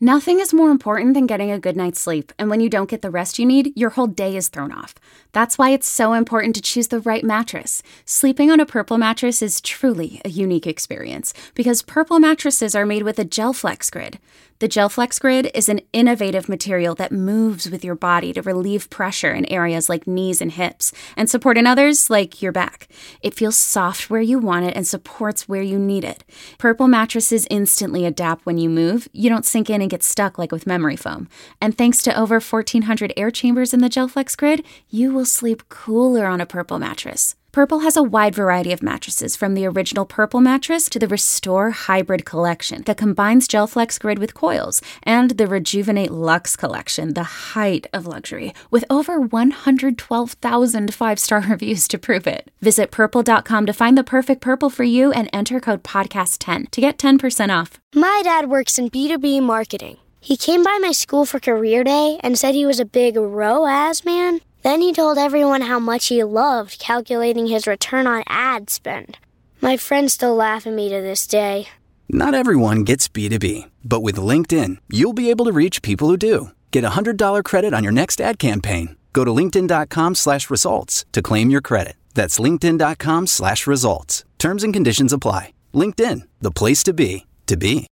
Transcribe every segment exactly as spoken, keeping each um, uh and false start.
Nothing is more important than getting a good night's sleep, and when you don't get the rest you need, your whole day is thrown off. That's why it's so important to choose the right mattress. Sleeping on a Purple mattress is truly a unique experience, because Purple mattresses are made with a GelFlex Grid. The GelFlex Grid is an innovative material that moves with your body to relieve pressure in areas like knees and hips, and support in others like your back. It feels soft where you want it and supports where you need it. Purple mattresses instantly adapt when you move. You don't sink in and get stuck like with memory foam. And thanks to over fourteen hundred air chambers in the GelFlex Grid, you will sleep cooler on a Purple mattress. Purple has a wide variety of mattresses, from the original Purple mattress to the Restore Hybrid collection that combines GelFlex Grid with coils, and the Rejuvenate Luxe collection, the height of luxury, with over one hundred twelve thousand five-star reviews to prove it. Visit purple dot com to find the perfect Purple for you and enter code podcast ten to get ten percent off. My dad works in B two B marketing. He came by my school for career day and said he was a big R O A S man. Then he told everyone how much he loved calculating his return on ad spend. My friends still laugh at me to this day. Not everyone gets B two B, but with LinkedIn, you'll be able to reach people who do. Get a one hundred dollars credit on your next ad campaign. Go to linkedin dot com slash results to claim your credit. That's linkedin dot com slash results. Terms and conditions apply. LinkedIn, the place to be, to be.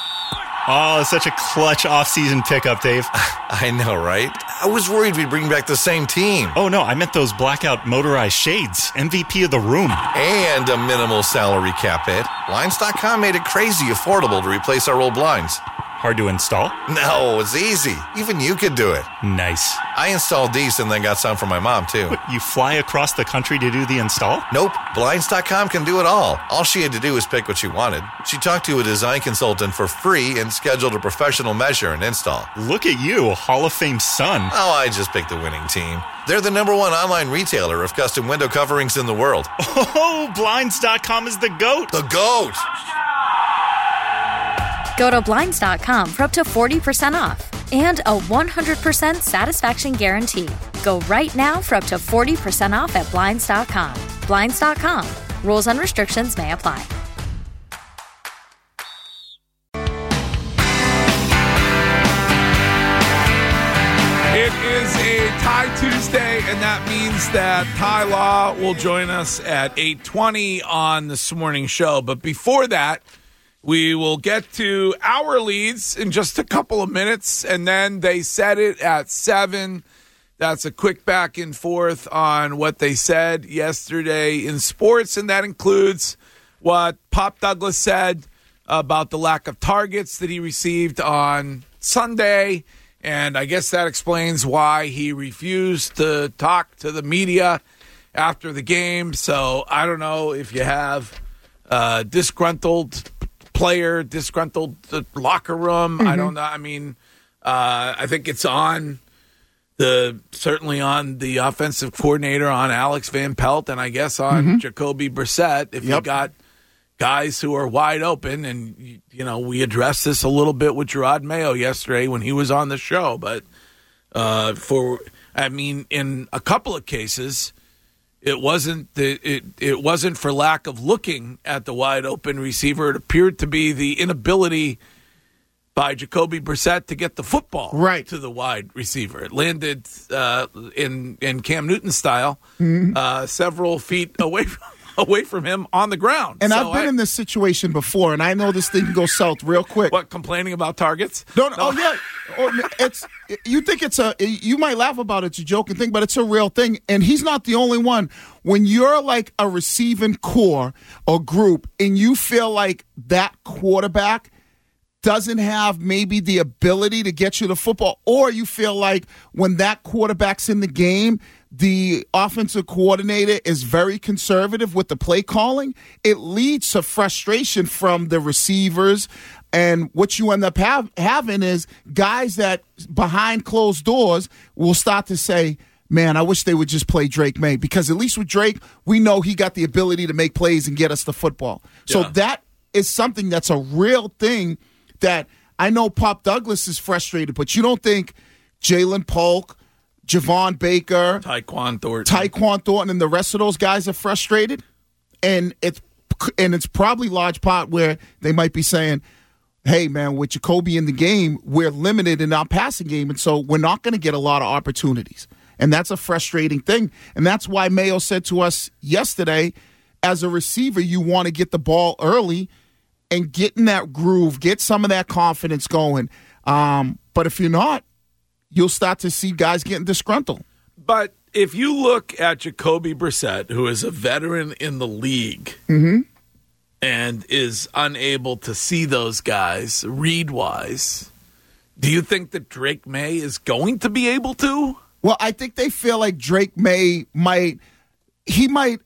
Oh, such a clutch offseason pickup, Dave. I know, right? I was worried we'd bring back the same team. Oh, no, I meant those blackout motorized shades. M V P of the room. And a minimal salary cap hit. Blinds dot com made it crazy affordable to replace our old blinds. Hard to install? No, it's easy. Even you could do it. Nice. I installed these and then got some for my mom, too. What, you fly across the country to do the install? Nope. Blinds dot com can do it all. All she had to do was pick what she wanted. She talked to a design consultant for free and scheduled a professional measure and install. Look at you, Hall of Fame son. Oh, I just picked the winning team. They're the number one online retailer of custom window coverings in the world. Oh, Blinds dot com is the GOAT. The GOAT! Go to Blinds dot com for up to forty percent off and a one hundred percent satisfaction guarantee. Go right now for up to forty percent off at Blinds dot com. Blinds dot com. Rules and restrictions may apply. It is a Tie Tuesday, and that means that Ty Law will join us at eight twenty on this morning show. But before that, we will get to our leads in just a couple of minutes, and then they said it at seven. That's a quick back and forth on what they said yesterday in sports, and that includes what Pop Douglas said about the lack of targets that he received on Sunday, and I guess that explains why he refused to talk to the media after the game. So I don't know if you have uh, disgruntled player, disgruntled the locker room. Mm-hmm. I don't know. I mean, uh, I think it's on the certainly on the offensive coordinator, on Alex Van Pelt, and I guess on mm-hmm. Jacoby Brissett. If yep. you got guys who are wide open, and you, you know, we addressed this a little bit with Gerard Mayo yesterday when he was on the show. But uh, for, I mean, in a couple of cases, It wasn't the, it it wasn't for lack of looking at the wide open receiver. It appeared to be the inability by Jacoby Brissett to get the football right to the wide receiver. It landed uh, in in Cam Newton style, mm-hmm. uh, several feet away from, away from him on the ground. And so I've been I, in this situation before, and I know this thing can go south real quick. What, complaining about targets? No, no, no. oh yeah. Or it's you think it's a you might laugh about it, it's a joking thing, but it's a real thing. And he's not the only one. When you're like a receiving core or group, and you feel like that quarterback doesn't have maybe the ability to get you the football, or you feel like when that quarterback's in the game, the offensive coordinator is very conservative with the play calling, it leads to frustration from the receivers. And what you end up have, having is guys that behind closed doors will start to say, man, I wish they would just play Drake May, because at least with Drake, we know he got the ability to make plays and get us the football. So yeah. that is something that's a real thing that I know Pop Douglas is frustrated, but you don't think Jalen Polk, Javon Baker, Tyquan Thornton, Tyquan Thornton, and the rest of those guys are frustrated? And it's and it's probably large part where they might be saying, hey, man, with Jacoby in the game, we're limited in our passing game, and so we're not going to get a lot of opportunities. And that's a frustrating thing. And that's why Mayo said to us yesterday, as a receiver, you want to get the ball early and get in that groove, get some of that confidence going. Um, but if you're not, you'll start to see guys getting disgruntled. But if you look at Jacoby Brissett, who is a veteran in the league Mm-hmm. and is unable to see those guys read-wise, do you think that Drake May is going to be able to? Well, I think they feel like Drake May might, he might,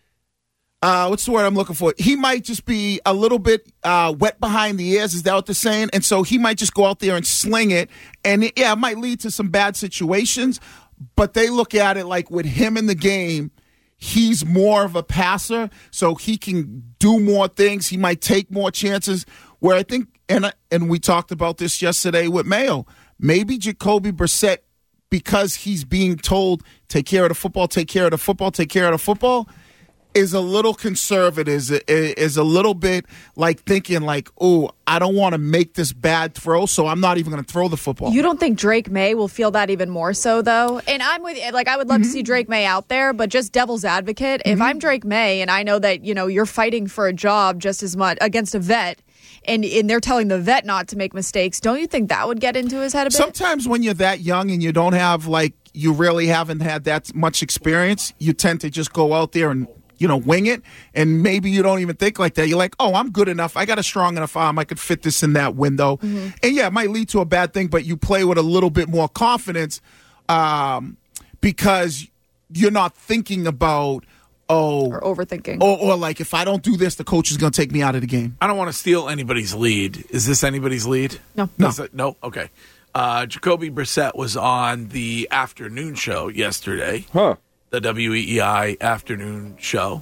uh, what's the word I'm looking for? He might just be a little bit uh, wet behind the ears. Is that what they're saying? And so he might just go out there and sling it. And, it, yeah, it might lead to some bad situations. But they look at it like with him in the game, he's more of a passer, so he can do more things. He might take more chances. Where I think, and and we talked about this yesterday with Mayo, maybe Jacoby Brissett, because he's being told, take care of the football, take care of the football, take care of the football, is a little conservative, is, is a little bit like thinking like, oh, I don't want to make this bad throw, so I'm not even going to throw the football. You don't think Drake May will feel that even more so, though? And I'm with you. Like, I would love mm-hmm. to see Drake May out there, but just devil's advocate, mm-hmm. if I'm Drake May and I know that, you know, you're fighting for a job just as much against a vet, and, and they're telling the vet not to make mistakes, don't you think that would get into his head a bit? Sometimes when you're that young and you don't have, like, you really haven't had that much experience, you tend to just go out there and, you know, wing it, and maybe you don't even think like that. You're like, oh, I'm good enough. I got a strong enough arm. I could fit this in that window. Mm-hmm. And, yeah, it might lead to a bad thing, but you play with a little bit more confidence um, because you're not thinking about, oh. Or overthinking. Or, or, like, if I don't do this, the coach is going to take me out of the game. I don't want to steal anybody's lead. Is this anybody's lead? No. No. It, no? Okay. Uh, Jacoby Brissett was on the afternoon show yesterday. Huh. The W E E I afternoon show.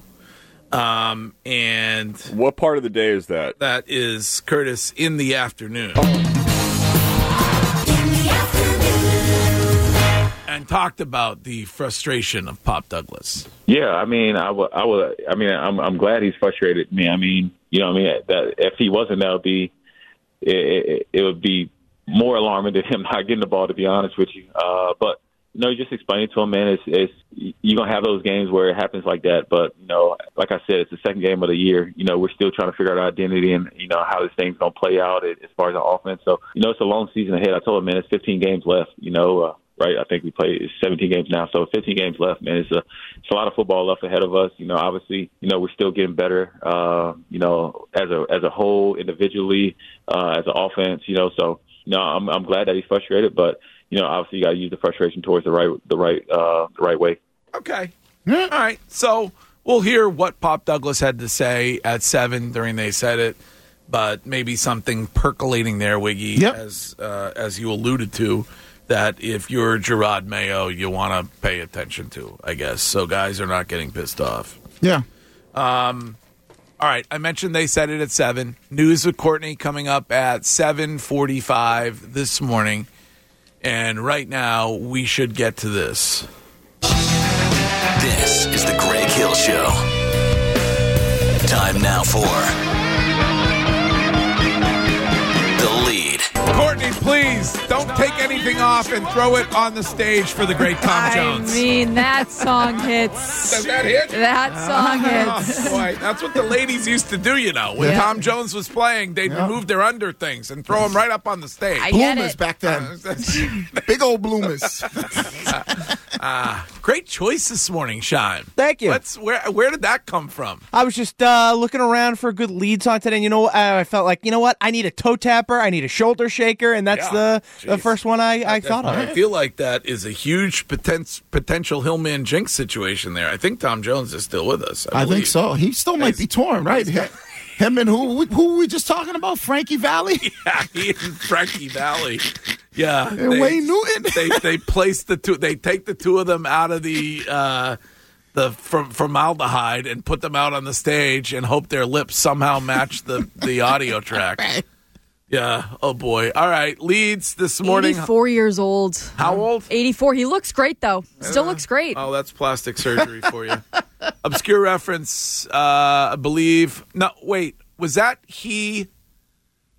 Um, and what part of the day is that? That is, Curtis, in the afternoon. Oh. In the afternoon. And talked about the frustration of Pop Douglas. Yeah, I mean, I would, I would, I mean, I'm, I'm glad he's frustrated. Me, I mean, you know, I mean, that if he wasn't, that would be, it, it, it would be more alarming than him not getting the ball, to be honest with you. Uh, but. You know, just explaining to him, man, it's, it's you're going to have those games where it happens like that. But, you know, like I said, it's the second game of the year. You know, we're still trying to figure out our identity and, you know, how this thing's going to play out as far as our offense. So, you know, it's a long season ahead. I told him, man, it's fifteen games left, you know, uh, right? I think we play seventeen games now. So fifteen games left, man. It's a, it's a lot of football left ahead of us. You know, obviously, you know, we're still getting better, uh, you know, as a as a whole, individually, uh, as an offense, you know. So, you know, I'm, I'm glad that he's frustrated, but, you know, obviously you got to use the frustration towards the right, the right, uh, the right way. Okay. All right. So we'll hear what Pop Douglas had to say at seven during They Said It, but maybe something percolating there, Wiggy, yep. as uh, as you alluded to, that if you're Gerard Mayo, you want to pay attention to, I guess, so guys are not getting pissed off. Yeah. Um. All right. I mentioned They Said It at seven. News with Courtney coming up at seven forty-five this morning. And right now, we should get to this. This is the Greg Hill Show. Time now for The Lead. Courtney, please don't take anything off and throw it on the stage for the great Tom Jones. I mean, that song hits. Does that hit? That song oh, hits. Boy, that's what the ladies used to do, you know. When yeah. Tom Jones was playing, they'd yeah. remove their under things and throw them right up on the stage. I bloomers back then. Big old bloomers. uh, great choice this morning, Sean. Thank you. Let's, where, where did that come from? I was just uh, looking around for a good lead song today, and you know, I felt like, you know what? I need a toe tapper, I need a shoulder shaker, and that's yeah. the, the first one I, I, I thought of. I feel like that is a huge poten- potential Hillman Jinx situation there. I think Tom Jones is still with us. I, I think so. He still might be torn, right? Him and who? Who were we just talking about? Frankie Valli? Yeah, he and Frankie Valli. Yeah, and they, Wayne Newton. they they place the two. They take the two of them out of the uh, the from formaldehyde and put them out on the stage and hope their lips somehow match the the audio track. Right. Yeah. Oh boy. All right. Leads this morning. eighty-four years old. How old? eighty-four. He looks great though. Still uh, looks great. Oh, that's plastic surgery for you. Obscure reference. Uh, I believe. No, wait. Was that he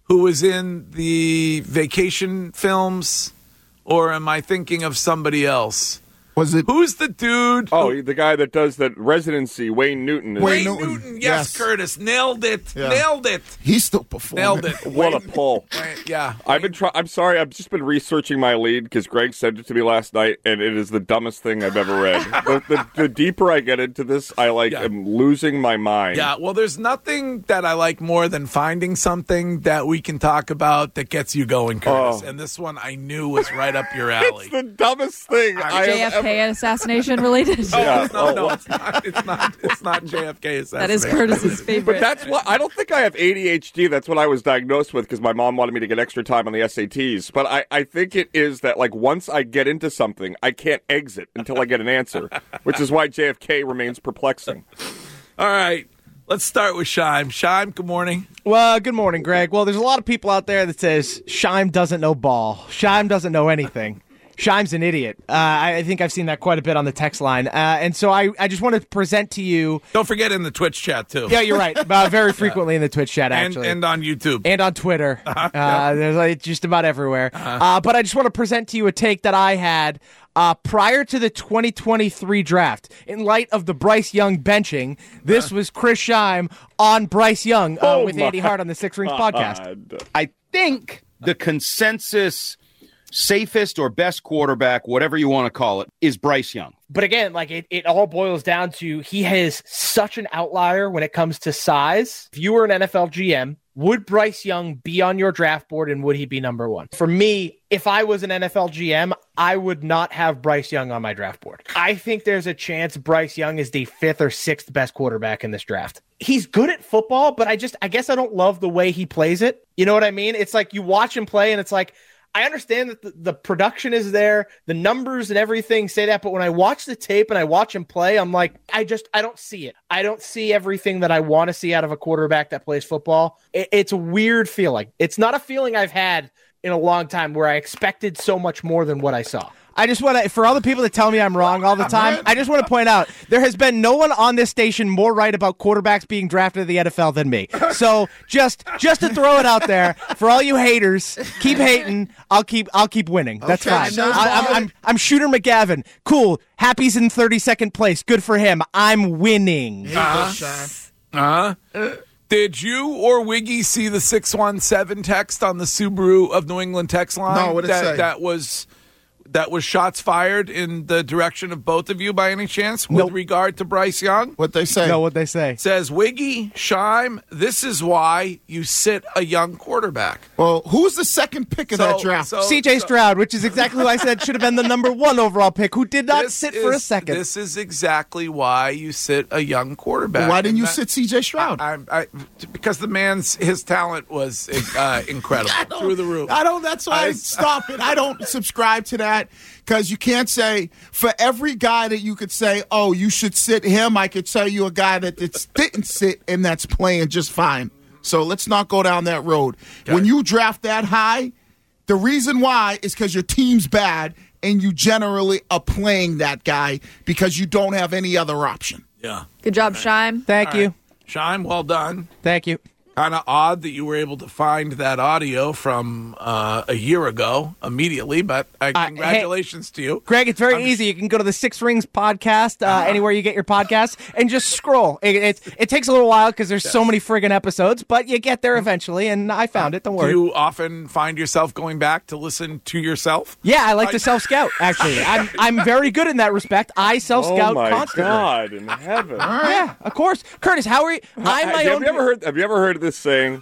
who was in the Vacation films, or am I thinking of somebody else? Was it? Who's the dude? Oh, who, the guy that does that residency, Wayne Newton. Is Wayne Newton. Newton. Yes, Yes. Curtis. Nailed it. Yeah. Nailed it. He's still performing. Nailed it. What a Wayne- pull! Wayne- yeah. I've been trying. I'm sorry. I've just been researching my lead because Greg sent it to me last night, and it is the dumbest thing I've ever read. the, the, the deeper I get into this, I like Yeah. am losing my mind. Yeah, well, there's nothing that I like more than finding something that we can talk about that gets you going, Curtis. Oh. And this one I knew was right up your alley. It's the dumbest thing I J have F K ever. assassination related. Oh, Yeah. it's not, no, Oh, it's not. It's not. It's not J F K assassination. That is Curtis's favorite. But that's what I don't think I have A D H D. That's what I was diagnosed with because my mom wanted me to get extra time on the S A Ts. But I, I think it is that like once I get into something, I can't exit until I get an answer, which is why J F K remains perplexing. All right, let's start with Shime. Shime, good morning. Well, good morning, Greg. Well, there's a lot of people out there that says Shime doesn't know ball. Shime doesn't know anything. Shime's an idiot. Uh, I think I've seen that quite a bit on the text line. Uh, and so I, I just want to present to you. Don't forget in the Twitch chat, too. Yeah, you're right. Uh, very frequently in the Twitch chat, And, actually. and on YouTube. And on Twitter. Uh, there's like, just about everywhere. Uh, but I just want to present to you a take that I had uh, prior to the twenty twenty-three draft. In light of the Bryce Young benching, this was Chris Shime on Bryce Young uh, Oh with my Andy Hart on the Six Rings podcast. God. I think the consensus safest or best quarterback, whatever you want to call it, is Bryce Young. But again, like it, it all boils down to he has such an outlier when it comes to size. If you were an N F L G M, would Bryce Young be on your draft board and would he be number one? For me, if I was an N F L G M, I would not have Bryce Young on my draft board. I think there's a chance Bryce Young is the fifth or sixth best quarterback in this draft. He's good at football, but I just, I guess I don't love the way he plays it. You know what I mean? It's like you watch him play and it's like, I understand that the, the production is there, the numbers and everything say that, but when I watch the tape and I watch him play, I'm like, I just, I don't see it. I don't see everything that I want to see out of a quarterback that plays football. It, it's a weird feeling. It's not a feeling I've had in a long time where I expected so much more than what I saw. I just want to, for all the people that tell me I'm wrong all the time, I just want to point out there has been no one on this station more right about quarterbacks being drafted in the N F L than me. So just just to throw it out there for all you haters, keep hating. I'll keep I'll keep winning. That's Okay, fine. so- I, I'm, I'm I'm Shooter McGavin. Cool. Happy's in thirty-second place. Good for him. I'm winning. Uh-huh. Uh-huh. Did you or Wiggy see the six one seven text on the Subaru of New England text line? No, what did it that, say? That was that was shots fired in the direction of both of you by any chance with Nope. regard to Bryce Young? What they say? Know what they say. It says, Wiggy, Shime, this is why you sit a young quarterback. Well, who's the second pick of So- that draft? so- C J Stroud, which is exactly who I said should have been the number one overall pick, who did not This sit for a is- second. This is exactly why you sit a young quarterback. Why didn't you And that- sit C J Stroud? I, I, I, because the man's his talent was uh, incredible through the roof. I don't. That's why I, I- stop it. I don't subscribe to that because you can't say for every guy that you could say, "Oh, you should sit him." I could tell you a guy that it's, didn't sit and that's playing just fine. So let's not go down that road. Okay. When you draft that high, the reason why is because your team's bad and you generally are playing that guy because you don't have any other option. Yeah. Good job, Shime. Thank All you. right. Shime, well done. Thank you. Kind of odd that you were able to find that audio from uh, a year ago immediately, but uh, Uh, congratulations to you. Greg, it's very I'm- easy. You can go to the Six Rings podcast, uh, Uh-huh. anywhere you get your podcasts, and just scroll. It, it, it takes a little while because there's so many friggin' episodes, but you get there eventually, and I found it. Don't Do worry. you often find yourself going back to listen to yourself? Yeah, I like to self-scout, actually. I'm I'm very good in that respect. I self-scout Oh my constantly. God in heaven! Yeah, of course. Curtis, how are you? I'm my have, own... you ever heard? Have you ever heard of this saying?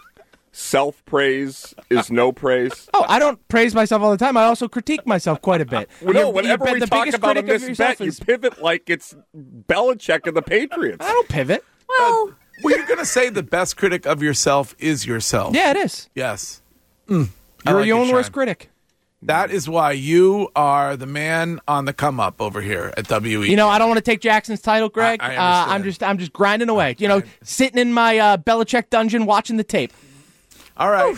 Self-praise is no praise. Oh, I don't praise myself all the time. I also critique myself quite a bit. Well, no, You're- whenever you've been we the talk biggest about a critic of misbet, yourself you is- pivot like it's Belichick and the Patriots. I don't pivot. Well, Well, you're going to say the best critic of yourself is yourself. Yeah, it is. Yes. Mm. I You're like your it, own worst Shime. critic. That is why you are the man on the come up over here at W E. You know, I don't want to take Jackson's title, Greg. I- I uh, I'm understand. just, I'm just grinding away. You know, sitting in my uh, Belichick dungeon watching the tape. All right.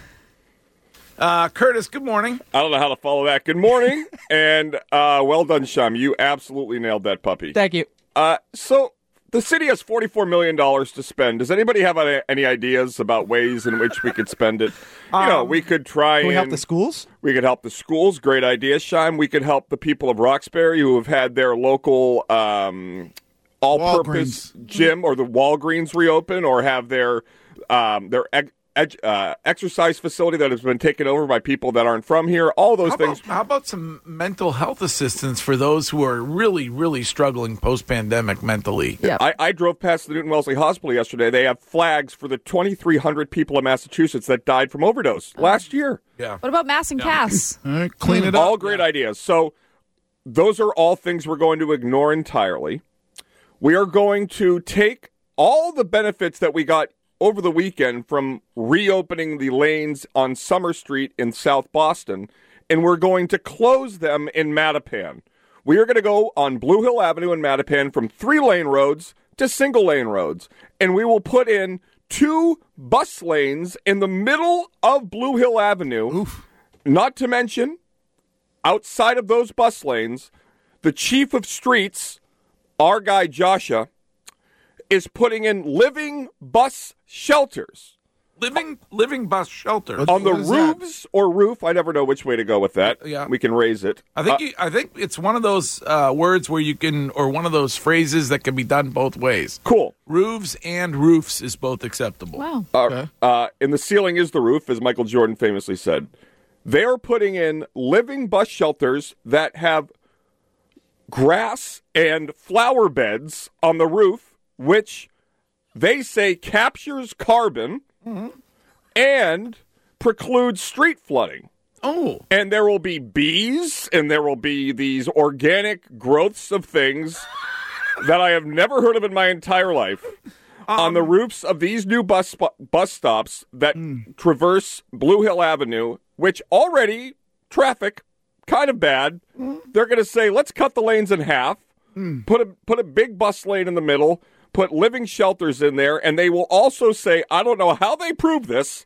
Uh, Curtis, good morning. I don't know how to follow that. Good morning, and uh, well done, Sham. You absolutely nailed that puppy. Thank you. Uh, so The city has forty-four million dollars to spend. Does anybody have any, any ideas about ways in which we could spend it? You um, know, we could try Can we and... help the schools? We could help the schools. Great idea, Shime. We could help the people of Roxbury who have had their local um, all-purpose Walgreens. gym or the Walgreens reopen, or have their um, their ed- ed- uh, exercise facility that has been taken over by people that aren't from here. All those how things. About, how about some mental health assistance for those who are really, really struggling post-pandemic mentally? Yeah. I, I drove past the Newton Wellesley Hospital yesterday. They have flags for the twenty-three hundred people in Massachusetts that died from overdose last year. Yeah. What about Mass and Yeah. Cass? All right, clean it up. All great ideas. So those are all things we're going to ignore entirely. We are going to take all the benefits that we got over the weekend from reopening the lanes on Summer Street in South Boston, and we're going to close them in Mattapan. We are going to go on Blue Hill Avenue in Mattapan from three-lane roads to single-lane roads, and we will put in two bus lanes in the middle of Blue Hill Avenue. Oof. Not to mention, outside of those bus lanes, the chief of streets, our guy Joshua, is putting in living bus shelters. Living living bus shelter. On the roofs or roof. I never know which way to go with that. Yeah. We can raise it. I think Uh, you, I think it's one of those uh, words where you can, or one of those phrases that can be done both ways. Cool. Roofs and roofs is both acceptable. Wow. Uh, uh, and the ceiling is the roof, as Michael Jordan famously said. They're putting in living bus shelters that have grass and flower beds on the roof, which they say captures carbon mm-hmm. and precludes street flooding. Oh. And there will be bees, and there will be these organic growths of things that I have never heard of in my entire life um, on the roofs of these new bus sp- bus stops that mm. traverse Blue Hill Avenue, which already traffic kind of bad. Mm. They're going to say, let's cut the lanes in half, mm. put a put a big bus lane in the middle, put living shelters in there, and they will also say, I don't know how they prove this,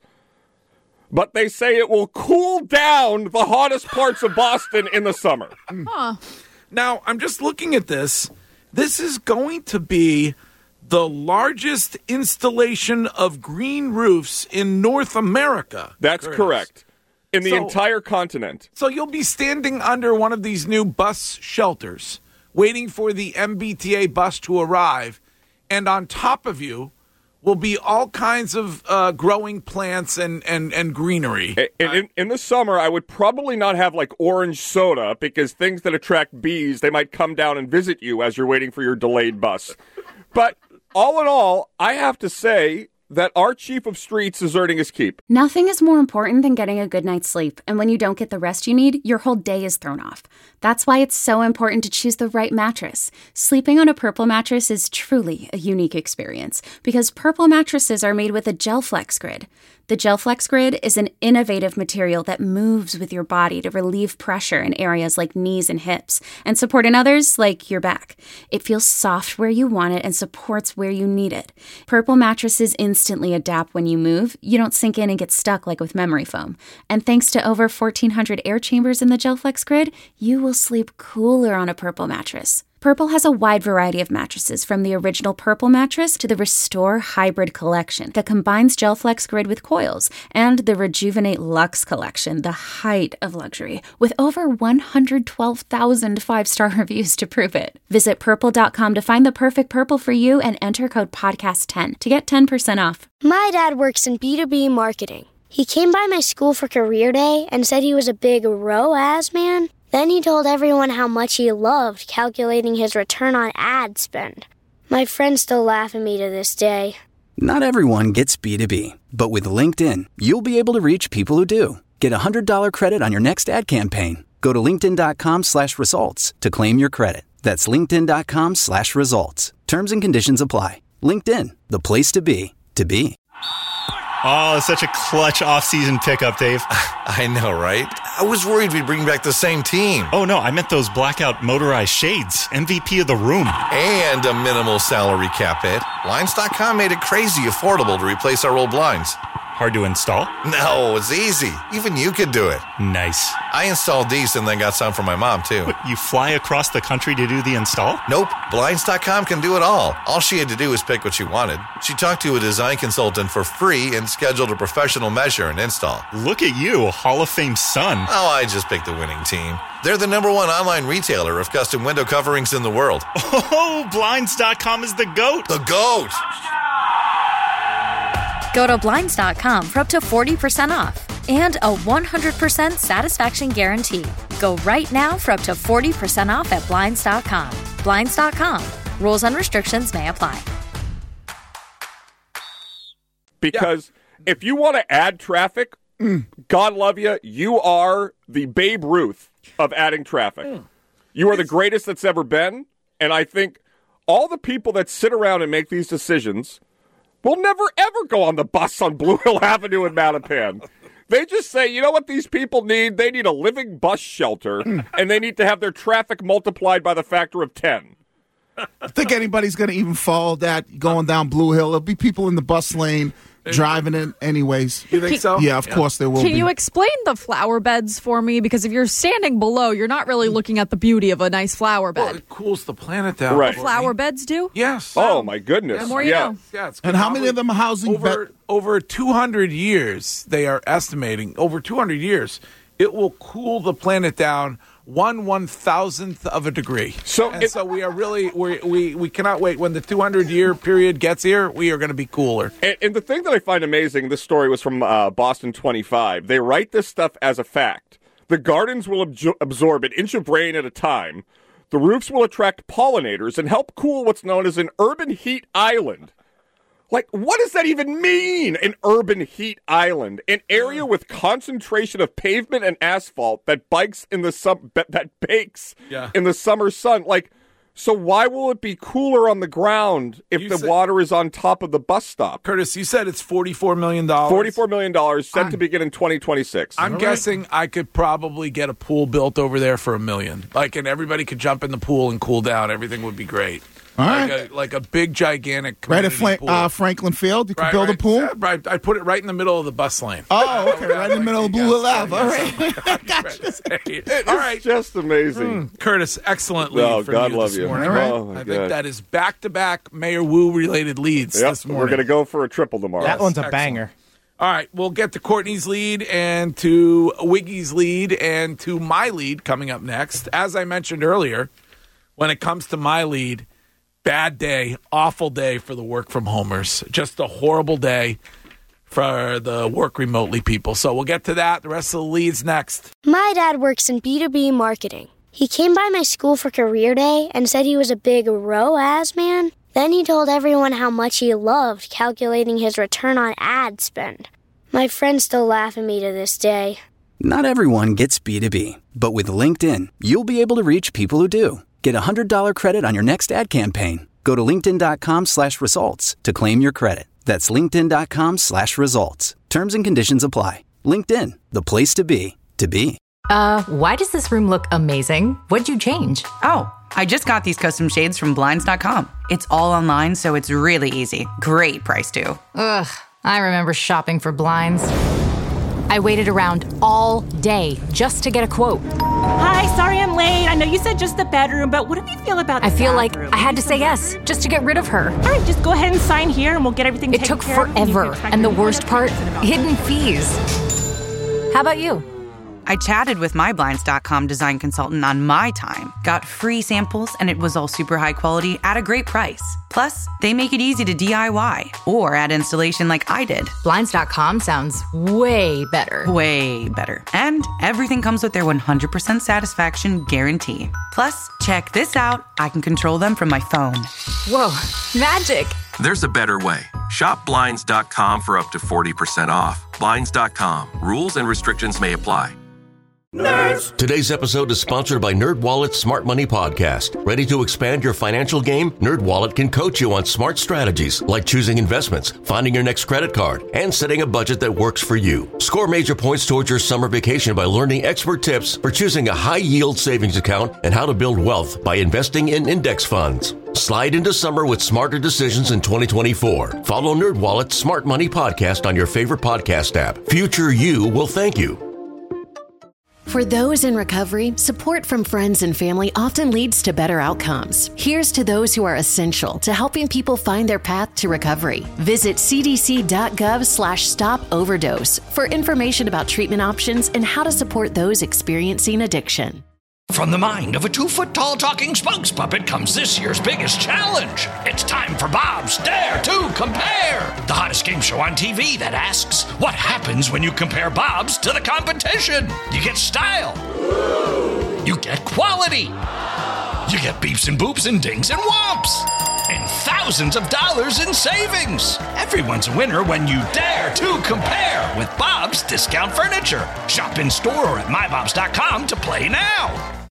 but they say it will cool down the hottest parts of Boston in the summer. Huh. Now, I'm just looking at this. This is going to be the largest installation of green roofs in North America. That's Curtis. correct. In the So- entire continent. So you'll be standing under one of these new bus shelters, waiting for the M B T A bus to arrive, and on top of you will be all kinds of uh, growing plants and, and, and greenery. And in, in the summer, I would probably not have like orange soda, because things that attract bees, they might come down and visit you as you're waiting for your delayed bus. But all in all, I have to say that our chief of streets is earning his keep. Nothing is more important than getting a good night's sleep, and when you don't get the rest you need, your whole day is thrown off. That's why it's so important to choose the right mattress. Sleeping on a Purple mattress is truly a unique experience, because Purple mattresses are made with a GelFlex Grid. The GelFlex Grid is an innovative material that moves with your body to relieve pressure in areas like knees and hips, and support in others like your back. It feels soft where you want it and supports where you need it. Purple mattresses instantly adapt when you move. You don't sink in and get stuck like with memory foam. And thanks to over fourteen hundred air chambers in the GelFlex Grid, you will sleep cooler on a Purple mattress. Purple has a wide variety of mattresses, from the original Purple mattress to the Restore Hybrid collection that combines GelFlex Grid with coils, and the Rejuvenate Luxe collection, the height of luxury, with over one hundred twelve thousand five-star reviews to prove it. Visit purple dot com to find the perfect Purple for you and enter code podcast ten to get ten percent off. My dad works in B two B marketing. He came by my school for career day and said he was a big R O A S man. Then he told everyone how much he loved calculating his return on ad spend. My friends still laugh at me to this day. Not everyone gets B two B, but with LinkedIn, you'll be able to reach people who do. Get a one hundred dollars credit on your next ad campaign. Go to linkedin dot com slash results to claim your credit. That's linkedin dot com slash results. Terms and conditions apply. LinkedIn, the place to be, to be. Oh, such a clutch off-season pickup, Dave. I know, right? I was worried we'd bring back the same team. Oh, no, I meant those blackout motorized shades. M V P of the room. And a minimal salary cap hit. Blinds dot com made it crazy affordable to replace our old blinds. Hard to install? No, it's easy. Even you could do it. Nice. I installed these and then got some for my mom, too. You fly across the country to do the install? Nope. Blinds dot com can do it all. All she had to do was pick what she wanted. She talked to a design consultant for free and scheduled a professional measure and install. Look at you, Hall of Fame son. Oh, I just picked the winning team. They're the number one online retailer of custom window coverings in the world. Oh, Blinds dot com is the GOAT. The GOAT. Go to Blinds dot com for up to forty percent off and a one hundred percent satisfaction guarantee. Go right now for up to forty percent off at Blinds dot com. Blinds dot com. Rules and restrictions may apply. Because yeah. if you want to add traffic, mm. God love you, you are the Babe Ruth of adding traffic. Mm. You are the greatest that's ever been, and I think all the people that sit around and make these decisions will never, ever go on the bus on Blue Hill Avenue in Mattapan. They just say, you know what these people need? They need a living bus shelter, and they need to have their traffic multiplied by the factor of ten. I think anybody's going to even follow that going down Blue Hill. There'll be people in the bus lane driving it anyways. You think so? Yeah, of yeah. course there will Can be. you explain the flower beds for me? Because if you're standing below, you're not really looking at the beauty of a nice flower bed. Well, it cools the planet down. Right. Flower beds do? Yes. Oh, my goodness. The more you yeah. know. Yeah, it's and how many of them are housing over, bed- over two hundred years, they are estimating, over two hundred years, it will cool the planet down one one thousandth of a degree. So, and it, so we are really we we we cannot wait. When the two hundred year period gets here, we are going to be cooler. And, and the thing that I find amazing, this story was from uh, Boston twenty-five. They write this stuff as a fact. The gardens will ab- absorb an inch of rain at a time. The roofs will attract pollinators and help cool what's known as an urban heat island. Like, what does that even mean, an urban heat island? An area with concentration of pavement and asphalt that bikes in the sum- that bakes yeah. in the summer sun. Like, so why will it be cooler on the ground if you the said, water is on top of the bus stop? Curtis, you said it's forty-four million dollars. forty-four million dollars set I'm, to begin in twenty twenty-six. I'm All guessing right. I could probably get a pool built over there for a million. Like, and everybody could jump in the pool and cool down. Everything would be great. All like, right. a, like a big, gigantic right at Fla- pool. uh, Franklin Field. You can right, build right. a pool. Yeah, right. I put it right in the middle of the bus lane. Oh, okay, right in the middle of Blue Hill Ave. All right, gotcha. All right, just amazing, mm. Curtis. Excellent lead oh, from God you love this you. morning. All right. Oh, I God. think that is back-to-back Mayor Wu related leads yep, this morning. We're going to go for a triple tomorrow. That one's a Excellent. banger. All right, we'll get to Courtney's lead and to Wiggy's lead and to my lead coming up next. As I mentioned earlier, when it comes to my lead, bad day, awful day for the work from homers. Just a horrible day for the work remotely people. So we'll get to that. The rest of the leads next. My dad works in B two B marketing. He came by my school for career day and said he was a big R O A S man. Then he told everyone how much he loved calculating his return on ad spend. My friends still laugh at me to this day. Not everyone gets B two B, but with LinkedIn, you'll be able to reach people who do. Get a one hundred dollars credit on your next ad campaign. Go to linkedin.com slash results to claim your credit. That's linkedin.com slash results. Terms and conditions apply. LinkedIn, the place to be, to be. Uh, why does this room look amazing? What'd you change? Oh, I just got these custom shades from Blinds dot com. It's all online, so it's really easy. Great price, too. Ugh, I remember shopping for blinds. I waited around all day just to get a quote. Hi, sorry I'm late. I know you said just the bedroom, but what do you feel about the I feel bathroom? like I had to say yes just to get rid of her. All right, just go ahead and sign here and we'll get everything It taken took care of. forever, and the worst part, hidden fees. How about you? I chatted with my Blinds dot com design consultant on my time, got free samples, and it was all super high quality at a great price. Plus, they make it easy to D I Y or add installation like I did. Blinds dot com sounds way better. Way better. And everything comes with their one hundred percent satisfaction guarantee. Plus, check this out. I can control them from my phone. Whoa, magic. There's a better way. Shop Blinds dot com for up to forty percent off. Blinds dot com. Rules and restrictions may apply. Nerds! Today's episode is sponsored by NerdWallet's Smart Money Podcast. Ready to expand your financial game? NerdWallet can coach you on smart strategies like choosing investments, finding your next credit card, and setting a budget that works for you. Score major points towards your summer vacation by learning expert tips for choosing a high-yield savings account and how to build wealth by investing in index funds. Slide into summer with smarter decisions in twenty twenty-four. Follow NerdWallet's Smart Money Podcast on your favorite podcast app. Future you will thank you. For those in recovery, support from friends and family often leads to better outcomes. Here's to those who are essential to helping people find their path to recovery. Visit cdc.gov slash stop overdose for information about treatment options and how to support those experiencing addiction. From the mind of a two-foot-tall talking spokes puppet comes this year's biggest challenge. It's time for Bob's Dare to Compare, the hottest game show on T V that asks, what happens when you compare Bob's to the competition? You get style. You get quality. You get beeps and boops and dings and whomps. And thousands of dollars in savings. Everyone's a winner when you dare to compare with Bob's Discount Furniture. Shop in store or at my bobs dot com to play now.